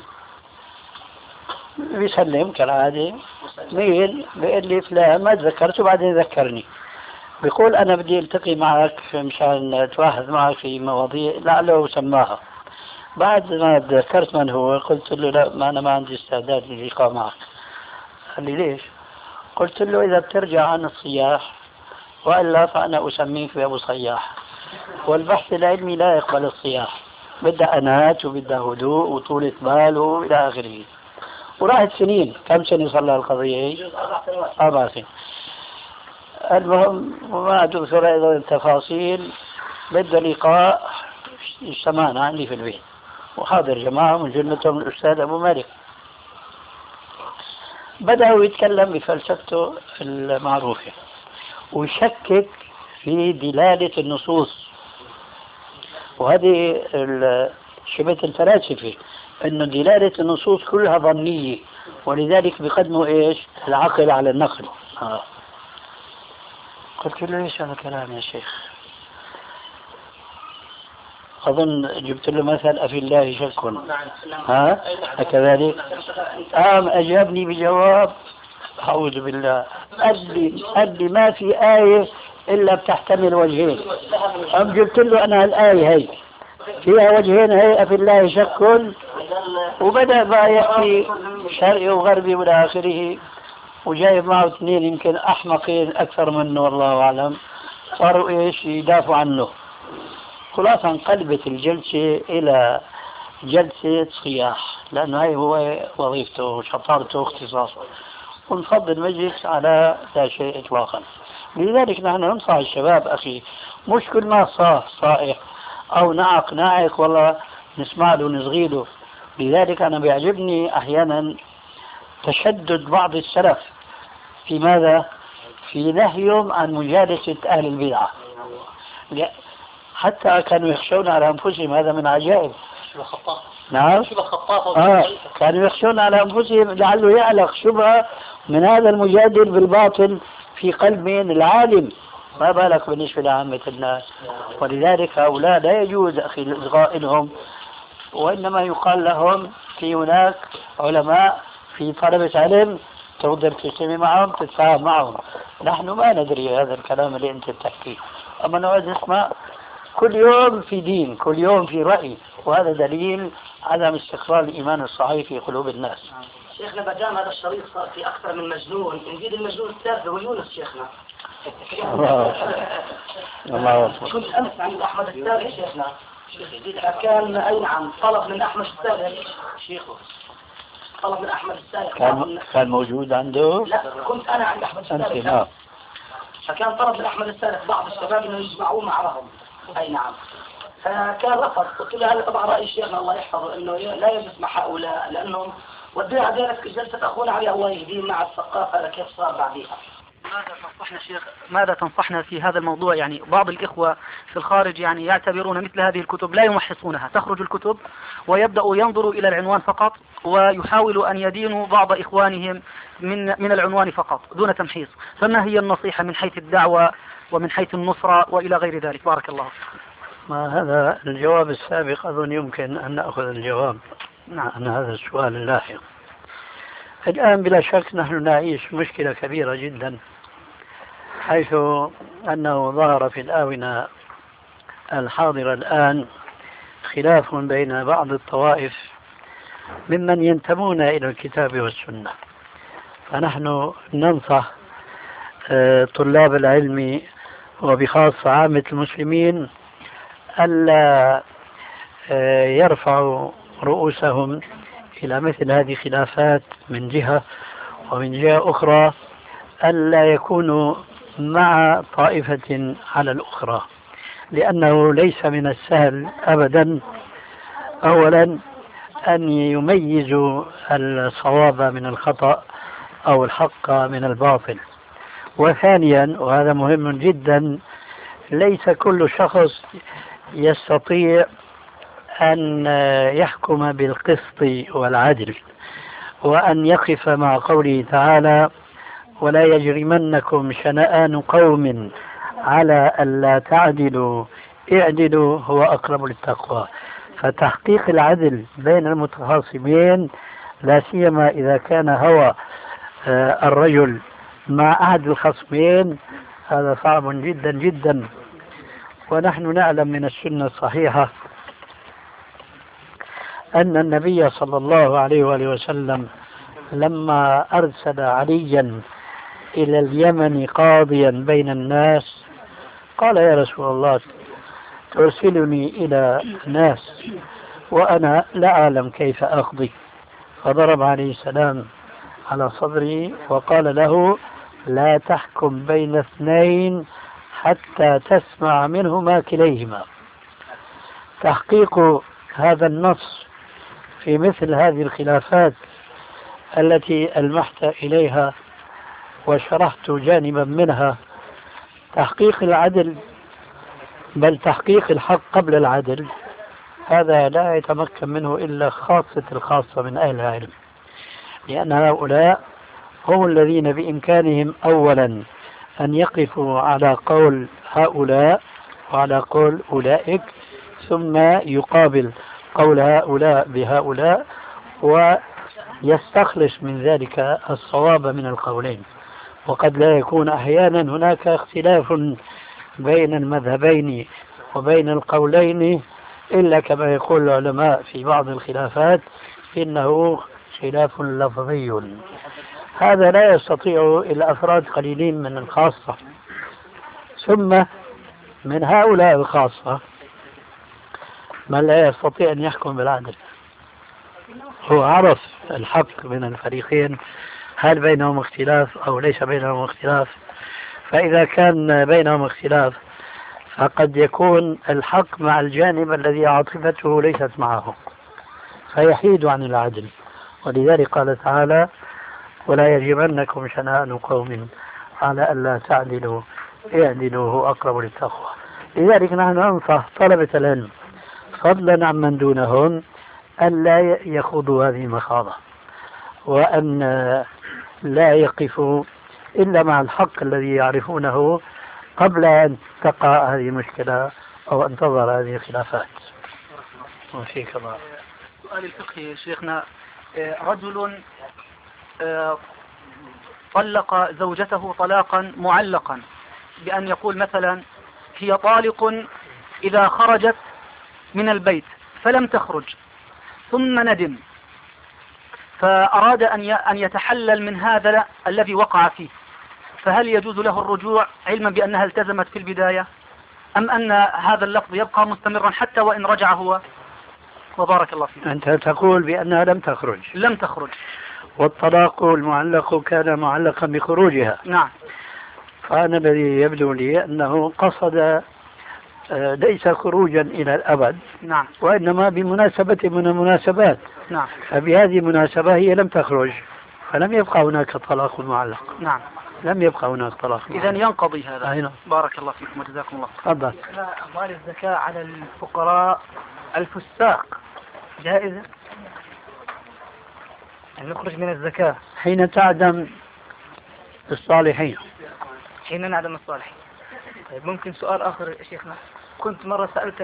بيسلم كالعادة، مين بيقول لي فلان ما تذكرته بعدين ذكرني، بيقول أنا بدي التقي معك مشان أتواحد معك في مواضيع لعله سماها. بعد ما تذكرت من هو قلت له لا، ما أنا ما عندي استعداد للقاء معك. قال لي ليش؟ قلت له إذا بترجع عن الصياح وإلا فأنا أسميك بأبو صياح، والبحث العلمي لا يقبل الصياح، بدأ أنات وبدأ هدوء وطولة بال وإلى آخره. وراحت سنين، كم سنة صار لها القضية هي؟ أربع سنين. المهم وما تذكر أيضا التفاصيل. بدأ لقاء اجتمعنا عندي في البيت وحاضر جماعة من جملتهم الأستاذ أبو مالك. بدأوا يتكلم بفلسفته المعروفة ويشكك في دلالة النصوص، وهذه شبه الفلاسفة أن دلالة النصوص كلها ظنية، ولذلك بيقدموا إيش العقل على النقل. آه. قلت له إيش هذا الكلام يا شيخ؟ أظن جبت له مثل أفي الله شك. ها كذلك قام أجابني بجواب أعوذ بالله، قال لي ما في آية إلا بتحتمل وجهين. أم جبت له أنا الآية هي فيها وجهين، هي أفي الله شك، وبدأ بقى يحكي شرقي وغربي والى آخره، وجايب معه اثنين يمكن أحمقين أكثر منه والله أعلم، صاروا إيش يدافعوا عنه. خلاصة انقلبت الجلسة إلى جلسة صياح، لأنه هاي هو وظيفته وشطارته واختصاصه، ونفضل المجلس على لا شيء إطلاقا. لذلك نحن ننصح الشباب أخي، مش كل ما صاح صائح أو نعق ناعق والله نسمع له ونصغي له. لذلك أنا بيعجبني أحيانا تشدد بعض السلف في ماذا؟ في نهيهم عن مجالسة أهل البدعة، حتى كانوا يخشون على أنفسهم. هذا من عجائب. نعم. آه. كانوا يخشون على أنفسهم لعله يعلق شبهة من هذا المجادل بالباطل في قلب من العالم، ما بالك بالنسبة لعامة الناس. ولذلك هؤلاء لا يجوز أخي الإصغاء لهم، وإنما يقال لهم في هناك علماء في طلبة علم تقدر تجتمع معهم تتفاهم معهم. نحن ما ندري هذا الكلام اللي أنت بتحكيه، أما نقعد نسمع كل يوم في دين، كل يوم في رأي، وهذا دليل عدم استقرار الإيمان الصحيح في قلوب الناس. شيخنا ما دام هذا الشريط صار في أكثر من مجنون، نزيد المجنون الثالث هو يونس شيخنا. الله أكبر. كنت أمس عند أحمد السابع شيخنا، كان أي نعم طلب من أحمد السابع شيخه، طلب من أحمد السابع كان كان موجود عنده؟ لا كنت أنا عند أحمد السابع، فكان طلب من أحمد السابع بعض الشباب إنه يجمعوه معهم. أي نعم. فكان رفض، قلت له هذا طبعا رأي شيخنا الله يحفظه إنه لا يجوز مع هؤلاء، لأنهم ودينا ذلك جلسة أخونا علي الله يهديه مع الثقافة هذا كيف صار بعديها. ماذا تنصحنا شيخ، ماذا تنصحنا في هذا الموضوع؟ يعني بعض الإخوة في الخارج يعني يعتبرون مثل هذه الكتب لا يمحصونها، تخرج الكتب ويبدأوا ينظروا إلى العنوان فقط ويحاولوا أن يدينوا بعض إخوانهم من من العنوان فقط دون تمحيص، فما هي النصيحة من حيث الدعوة ومن حيث النصرة وإلى غير ذلك؟ بارك الله فيك. ما هذا الجواب السابق أظن يمكن أن نأخذ الجواب عن هذا السؤال اللاحق. الآن بلا شك نحن نعيش مشكلة كبيرة جدا، حيث أنه ظهر في الآونة الحاضرة الآن خلاف بين بعض الطوائف ممن ينتمون إلى الكتاب والسنة. فنحن ننصح طلاب العلم وبخاصة عامة المسلمين ألا يرفعوا رؤوسهم إلى مثل هذه الخلافات من جهة، ومن جهة أخرى ألا يكونوا مع طائفة على الأخرى، لأنه ليس من السهل أبدا أولا أن يميزوا الصواب من الخطأ أو الحق من الباطل، وثانيا وهذا مهم جدا ليس كل شخص يستطيع أن يحكم بالقسط والعدل وأن يقف مع قوله تعالى ولا يجرمنكم شنآن قوم على ألا تعدلوا اعدلوا هو أقرب للتقوى. فتحقيق العدل بين المتخاصمين لا سيما إذا كان هو الرجل مع أحد الخصمين هذا صعب جدا جدا. ونحن نعلم من السنة الصحيحة أن النبي صلى الله عليه وآله وسلم لما أرسل عليا إلى اليمن قاضيا بين الناس قال يا رسول الله ترسلني إلى ناس وأنا لا أعلم كيف أقضي، فضرب عليه السلام على صدري وقال له لا تحكم بين اثنين حتى تسمع منهما كليهما. تحقيق هذا النص في مثل هذه الخلافات التي ألمحت إليها وشرحت جانبا منها، تحقيق العدل بل تحقيق الحق قبل العدل، هذا لا يتمكن منه إلا خاصة الخاصة من أهل العلم، لأن هؤلاء هم الذين بإمكانهم أولا أن يقفوا على قول هؤلاء وعلى قول أولئك، ثم يقابل قول هؤلاء بهؤلاء ويستخلص من ذلك الصواب من القولين. وقد لا يكون أحيانا هناك اختلاف بين المذهبين وبين القولين إلا كما يقول العلماء في بعض الخلافات إنه خلاف لفظي، هذا لا يستطيع إلا أفراد قليلين من الخاصة. ثم من هؤلاء الخاصة من لا يستطيع أن يحكم بالعدل، هو عرف الحق من الفريقين هل بينهم اختلاف أو ليس بينهم اختلاف، فإذا كان بينهم اختلاف فقد يكون الحق مع الجانب الذي عاطفته ليست معه فيحيد عن العدل. ولذلك قال تعالى ولا يجرمنكم شنآن قوم على ألا تعدلوا اعدلوا هو أقرب للتقوى. لذلك نحن ننصح طلبة العلم فضلا عمن دونهم أن لا يخوضوا هذه المخاضة، وأن لا يقفوا إلا مع الحق الذي يعرفونه قبل أن تقع هذه المشكلة أو أن تظهر هذه الخلافات. وفيك الله. سؤال الفقه شيخنا، رجل طلق زوجته طلاقا معلقا بأن يقول مثلا هي طالق إذا خرجت من البيت فلم تخرج ثم ندم فأراد أن يتحلل من هذا الذي وقع فيه، فهل يجوز له الرجوع علما بأنها التزمت في البداية، أم أن هذا اللفظ يبقى مستمرا حتى وإن رجع هو؟ وبارك الله فيك. أنت تقول بأنها لم تخرج. لم تخرج. والطلاق المعلق كان معلقا بخروجها. نعم. فأنا الذي يبدو لي أنه قصد ليس خروجا إلى الأبد. نعم. وإنما بمناسبة من المناسبات. نعم. فبهذه المناسبة هي لم تخرج، فلم يبقى هناك طلاق معلق. نعم. لم يبقى هناك طلاق معلق. إذن ينقضي هذا. أينا. بارك الله فيكم وجزاكم الله. تفضل. أموال الزكاة على الفقراء الفساق جائزة؟ أن نخرج من الزكاة حين تعدم الصالحين. حين نعدم الصالحين. طيب ممكن سؤال آخر يا شيخنا؟ كنت مرة سألتك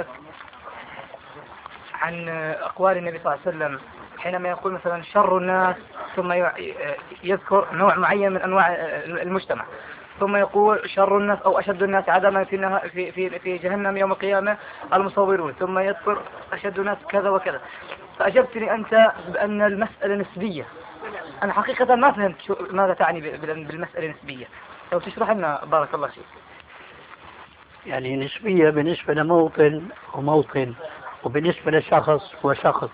عن أقوال النبي صلى الله عليه وسلم حينما يقول مثلا شر الناس، ثم يذكر نوع معين من أنواع المجتمع، ثم يقول شر الناس أو أشد الناس عذابا في في في في جهنم يوم القيامة المصورون، ثم يذكر أشد الناس كذا وكذا. فأجبتني أنت بأن المسألة نسبية. أنا حقيقة ما فهمت ماذا تعني بالمسألة النسبية، لو تشرح لنا بارك الله فيك. يعني نسبية بالنسبة لموطن وموطن، وبالنسبة لشخص وشخص،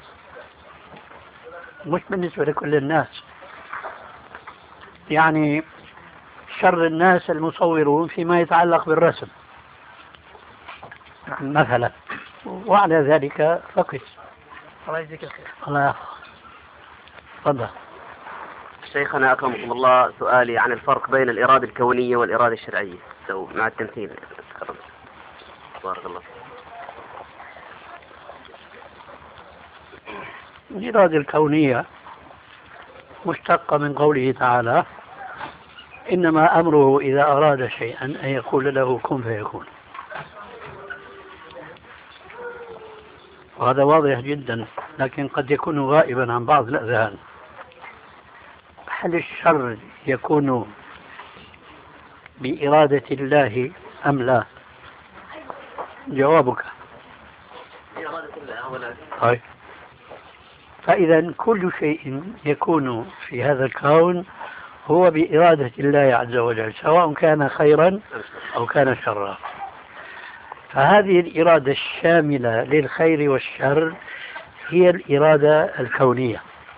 مش بالنسبة لكل الناس. يعني شر الناس المصورون فيما يتعلق بالرسم مثلا، وعلى ذلك فقس. الله يجزيك الخير. الله يحفظك. تفضل. شيخنا أكرمكم الله، سؤالي عن الفرق بين الإرادة الكونية والإرادة الشرعية لو مع التمثيل. بارك الله. الإرادة الكونية مشتقة من قوله تعالى إنما أمره إذا أراد شيئا أن يقول له كن فيكون. وهذا واضح جدا، لكن قد يكون غائبا عن بعض الأذهان. هل الشر يكون بإرادة الله أم لا؟ جوابك. بإرادة الله ولا. طيب، فإذا كل شيء يكون في هذا الكون هو بإرادة الله عز وجل، سواء كان خيرا أو كان شرا. فهذه الإرادة الشاملة للخير والشر هي الإرادة الكونية.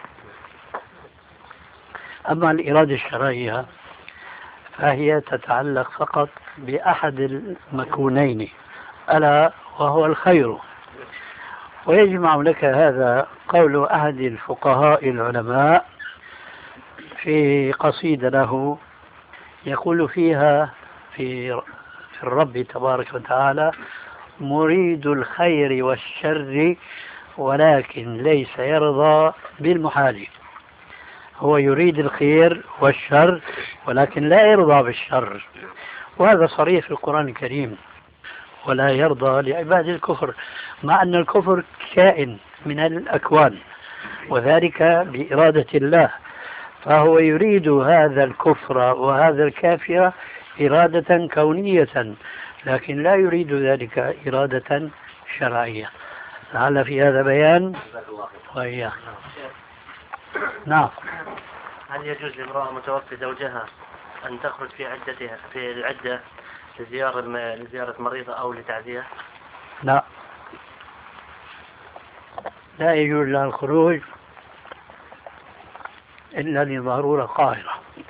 أما الإرادة الشرعية فهي تتعلق فقط بأحد المكونين، ألا وهو الخير. ويجمع لك هذا قول أحد الفقهاء العلماء في قصيدة له يقول فيها في في الرب تبارك وتعالى مريد الخير والشر ولكن ليس يرضى بالمحال. هو يريد الخير والشر ولكن لا يرضى بالشر، وهذا صريح في القرآن الكريم. ولا يرضى لعباد الكفر، مع أن الكفر كائن من الأكوان وذلك بإرادة الله، فهو يريد هذا الكفر وهذا الكافر إرادة كونية، لكن لا يريد ذلك إرادة شرعية. لعل في هذا بيان. وإياه. نعم. هل يجوز لامرأة متوفي زوجها أن تخرج في عدتها في العدة لزيارة لزيارة مريضة أو لتعزية؟ لا، لا يجوز لها الخروج إلا لضرورة قاهرة.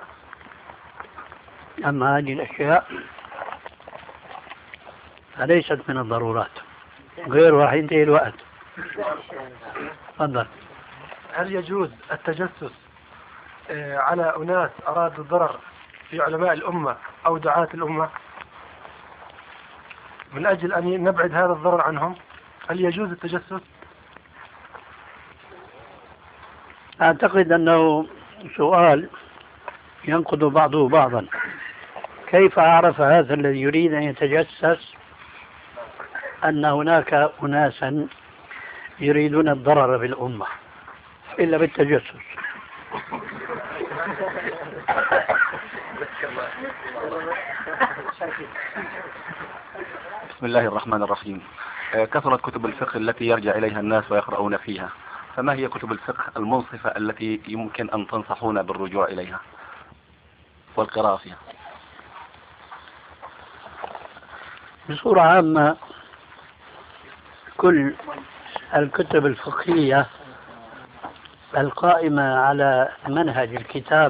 أما هذه الأشياء فليست من الضرورات، غير راح ينتهي الوقت. تفضل. هل يجوز التجسس على أناس أرادوا الضرر في علماء الأمة أو دعاة الأمة من أجل أن نبعد هذا الضرر عنهم؟ هل يجوز التجسس؟ أعتقد أنه سؤال ينقض بعضه بعضا. كيف أعرف هذا الذي يريد أن يتجسس أن هناك أناسا يريدون الضرر بالأمة إلا بالتجسس؟ بسم الله الرحمن الرحيم. كثرت كتب الفقه التي يرجع إليها الناس ويقرؤون فيها، فما هي كتب الفقه المنصفة التي يمكن أن تنصحون بالرجوع إليها والقراءة فيها؟ بصورة عامة كل الكتب الفقهية القائمة على منهج الكتاب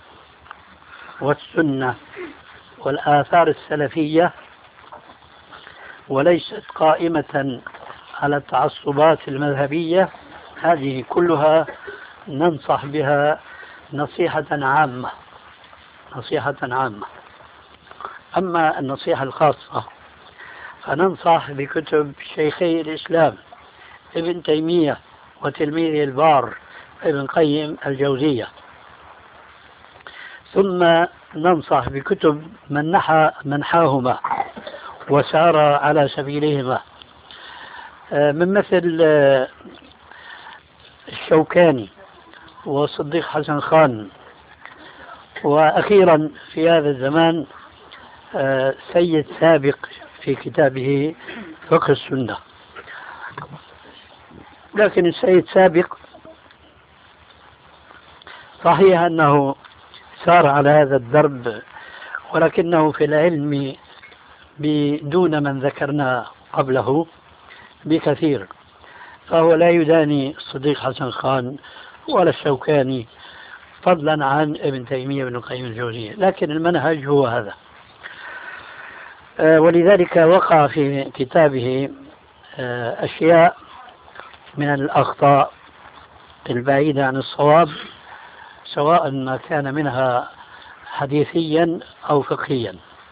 والسنة والآثار السلفية وليست قائمة على التعصبات المذهبية، هذه كلها ننصح بها نصيحة عامة نصيحة عامة. أما النصيحة الخاصة فننصح بكتب شيخي الإسلام ابن تيمية وتلميذه البار ابن قيم الجوزية، ثم ننصح بكتب من نحى منحاهما وسار على سبيلهما، من مثل الشوكاني وصديق حسن خان، وأخيرا في هذا الزمان سيد سابق في كتابه فقه السنة. لكن السيد سابق صحيح أنه سار على هذا الدرب، ولكنه في العلم بدون من ذكرنا قبله بكثير، فهو لا يداني الصديق حسن خان ولا الشوكاني فضلا عن ابن تيمية بن القيم الجوزية، لكن المنهج هو هذا. ولذلك وقع في كتابه أشياء من الأخطاء البعيدة عن الصواب، سواء ما كان منها حديثيا أو فقهيا،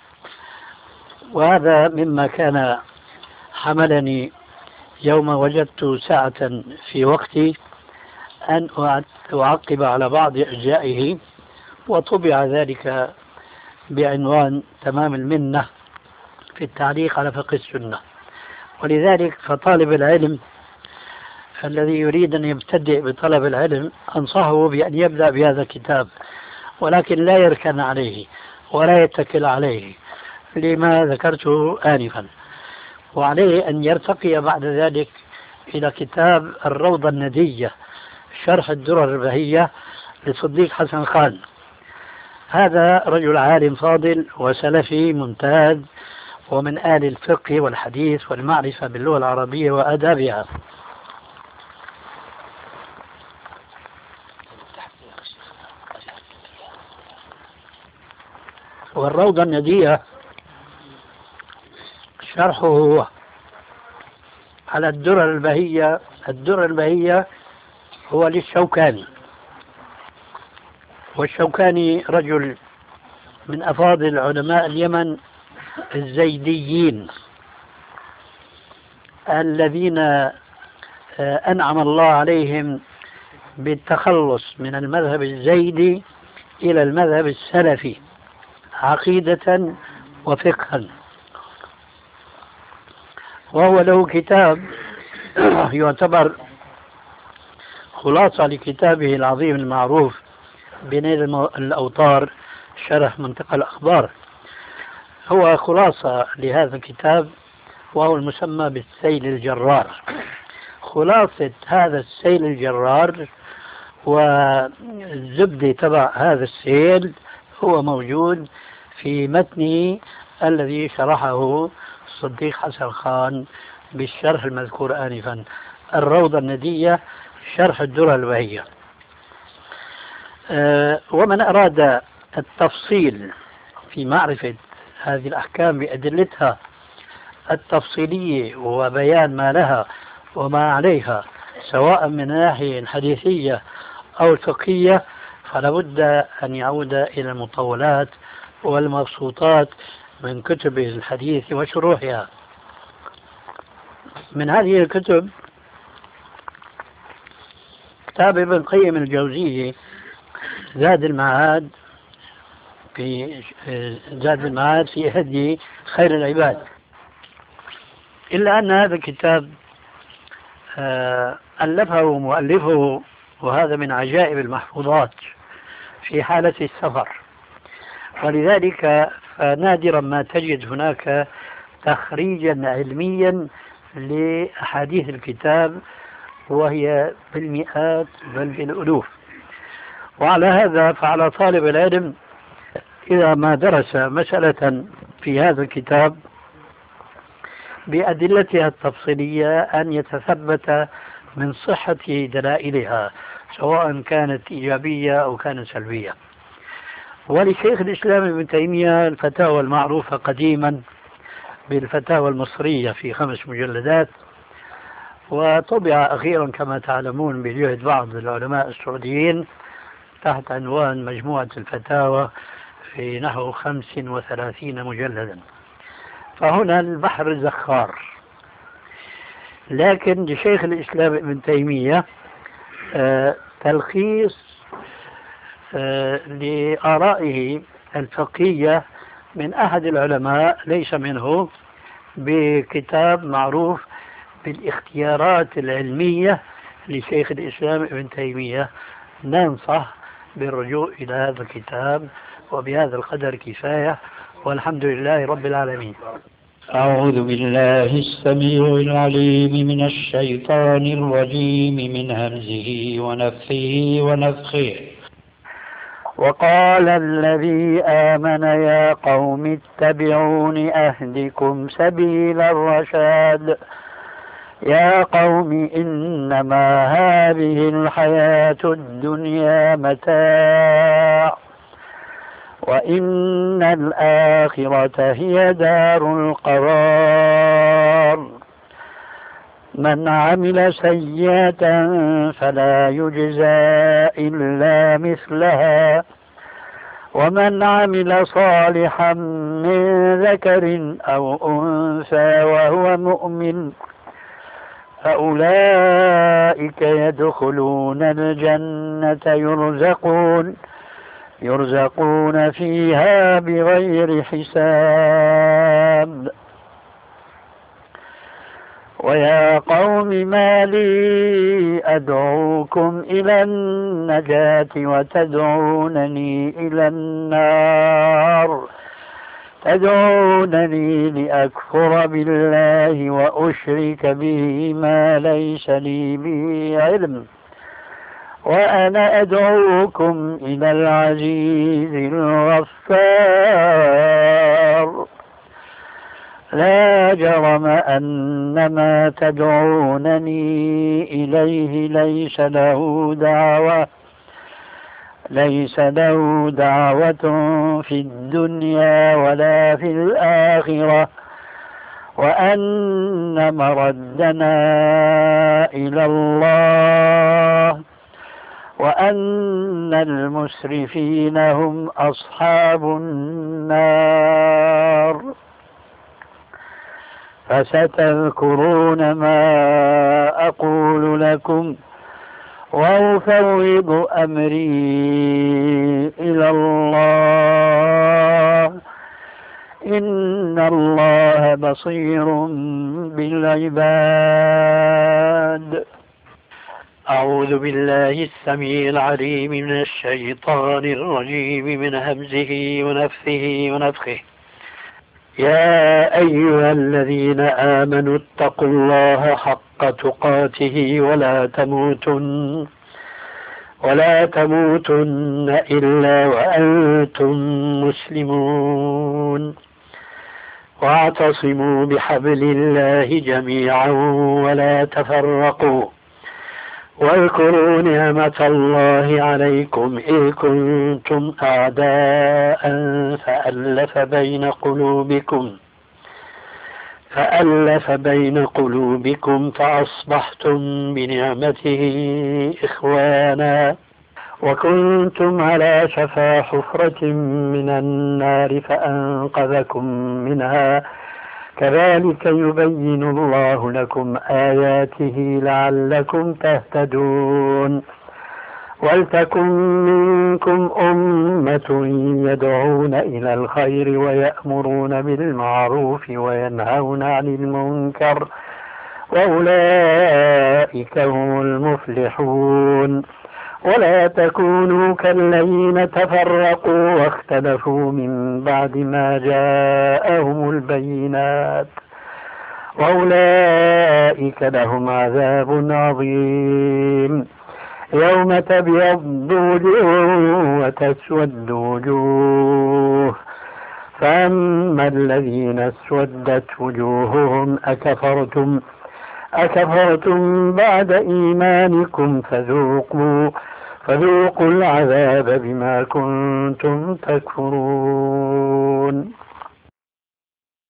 وهذا مما كان حملني يوم وجدت ساعة في وقتي أن أعقب على بعض أجزائه، وطبع ذلك بعنوان تمام المنة في التعليق على فقه السنة. ولذلك فطالب العلم الذي يريد أن يبتدئ بطلب العلم أنصحه بأن يبدأ بهذا الكتاب، ولكن لا يركن عليه ولا يتكل عليه لما ذكرته آنفا، وعليه أن يرتقي بعد ذلك إلى كتاب الروضة الندية شرح الدرر البهية لصديق حسن خان. هذا رجل عالم فاضل وسلفي ممتاز ومن آل الفقه والحديث والمعرفة باللغة العربية وآدابها. والروضة الندية شرحه هو على الدرر البهية. الدرر البهية هو للشوكاني، والشوكاني رجل من أفاضل علماء اليمن الزيديين الذين أنعم الله عليهم بالتخلص من المذهب الزيدي إلى المذهب السلفي عقيدة وفقها. وهو له كتاب يعتبر خلاصة لكتابه العظيم المعروف بنيل الأوطار شرح منطقة الأخبار، هو خلاصة لهذا الكتاب وهو المسمى بالسيل الجرار. خلاصة هذا السيل الجرار والزبدة تبع هذا السيل هو موجود في متنه الذي شرحه الصديق حسن خان بالشرح المذكور آنفا، الروضة الندية شرح الدرر البهية. أه ومن أراد التفصيل في معرفة هذه الأحكام بأدلتها التفصيلية وبيان ما لها وما عليها سواء من ناحية حديثية أو الفقهية، فلابد أن يعود إلى المطولات والمبسوطات من كتب الحديث وشروحها. من هذه الكتب كتاب ابن قيم الجوزية زاد المعاد في زاد المعاد في هدي خير العباد، إلا أن هذا الكتاب ألفه مؤلفه وهذا من عجائب المحفوظات في حالة السفر، ولذلك فنادرا ما تجد هناك تخريجا علميا لأحاديث الكتاب، وهي بالمئات بل بالألوف. وعلى هذا فعلى طالب العلم إذا ما درس مسألة في هذا الكتاب بأدلتها التفصيلية أن يتثبت من صحة دلائلها سواء كانت إيجابية أو كانت سلبية. ولشيخ الإسلام ابن تيمية الفتاوى المعروفة قديما بالفتاوى المصرية في خمس مجلدات، وطبع أخيرا كما تعلمون بجهد بعض العلماء السعوديين تحت عنوان مجموعة الفتاوى في نحو خمس وثلاثين مجلدا. فهنا البحر زخار. لكن لشيخ الإسلام ابن تيمية آه تلخيص آه لآرائه الفقهية من أحد العلماء ليس منه، بكتاب معروف بالاختيارات العلمية لشيخ الإسلام ابن تيمية. ننصح بالرجوع إلى هذا الكتاب، وبهذا القدر كفاية، والحمد لله رب العالمين. أعوذ بالله السميع العليم من الشيطان الرجيم من همزه ونفخه ونفخه. وقال الذي آمن يا قوم اتبعون أهدكم سبيل الرشاد يا قوم إنما هذه الحياة الدنيا متاع وإن الآخرة هي دار القرار من عمل سيئة فلا يجزى إلا مثلها ومن عمل صالحا من ذكر أو أنثى وهو مؤمن فأولئك يدخلون الجنة يرزقون يرزقون فيها بغير حساب. ويا قوم ما لي أدعوكم إلى النجاة وتدعونني إلى النار تدعونني لأكفر بالله وأشرك به ما ليس لي به علم وأنا أدعوكم إلى العزيز الغفار لا جرم أن ما تدعونني إليه ليس له دعوة ليس له دعوة في الدنيا ولا في الآخرة وأن مردنا إلى الله وأن المسرفين هم أصحاب النار. فستذكرون ما أقول لكم وأفوض أمري إلى الله إن الله بصير بالعباد. أعوذ بالله السميع العليم من الشيطان الرجيم من همزه ونفثه ونفخه. يا أيها الذين آمنوا اتقوا الله حق تقاته ولا تموتن ولا تموتن إلا وأنتم مسلمون واعتصموا بحبل الله جميعا ولا تفرقوا واذكروا نعمة الله عليكم إذ كنتم أعداء فألف بين قلوبكم فألف بين قلوبكم فأصبحتم بنعمته إخوانا وكنتم على شفا حفرة من النار فأنقذكم منها كذلك يبين الله لكم آياته لعلكم تهتدون. ولتكن منكم أمة يدعون إلى الخير ويأمرون بالمعروف وينهون عن المنكر وأولئك هم المفلحون. ولا تكونوا كالذين تفرقوا واختلفوا من بعد ما جاءهم البينات وأولئك لهم عذاب عظيم. يوم تبيض وجوه وتسود وجوه، فأما الذين اسودت وجوههم أكفرتم أكفرتم بعد إيمانكم فذوقوا فذوقوا العذاب بما كنتم تكفرون.